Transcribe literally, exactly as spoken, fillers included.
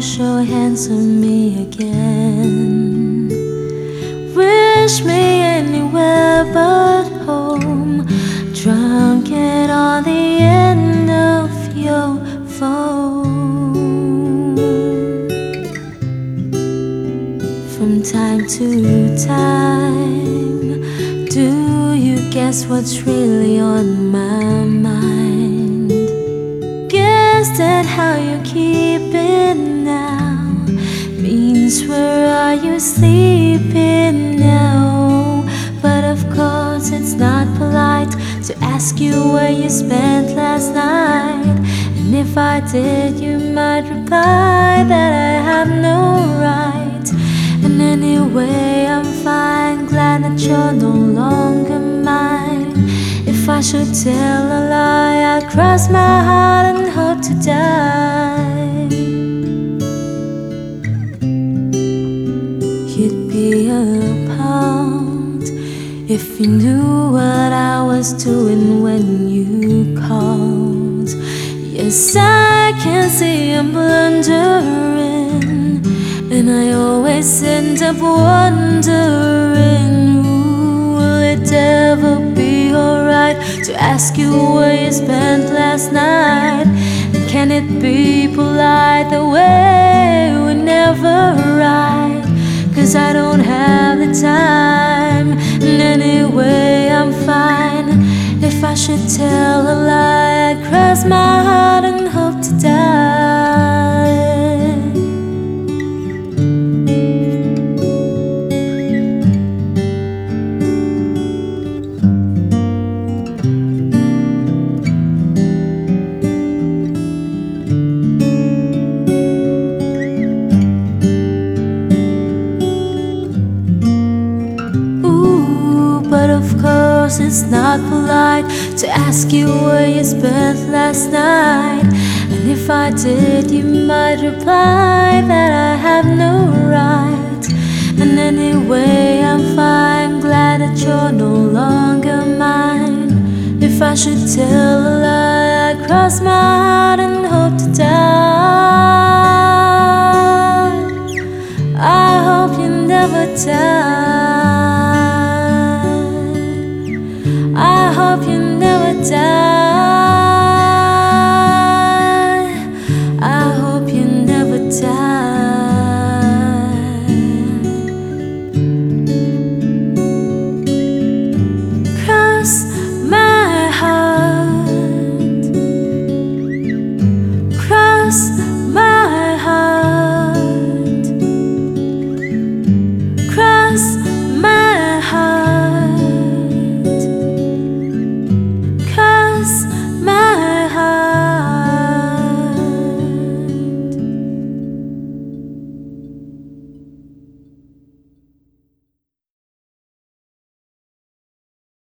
wash your hands on me again. Wish me anywhere but home, drunk it on the end of your phone. From time to time, do you guess what's really on my mind? Guess that how you keep it now means where are you sleeping now? But of course it's not polite to ask you where you spent last night. And if I did, you might reply that I have no right. And anyway, I'm fine, glad that you're no longer mine. If I should tell a lie, I'd cross my heart and hope to die. You'd be appalled if you knew what I was doing when you called. Yes, I can see I'm blundering, and I always end up wondering, will it ever be alright to ask you where you spent last night? And can it be polite the way we never ride? Cause I don't have the time, and anyway I'm fine. If I should tell a lie, I'd cross my heart and hope to die. But of course it's not polite to ask you where you spent last night. And if I did, you might reply that I have no right. And anyway, I'm fine, glad that you're no longer mine. If I should tell a lie, I'd cross my heart and hope to die. I hope you never die. I hope you never die. I hope you never die. Cross my heart, cross my heart, cross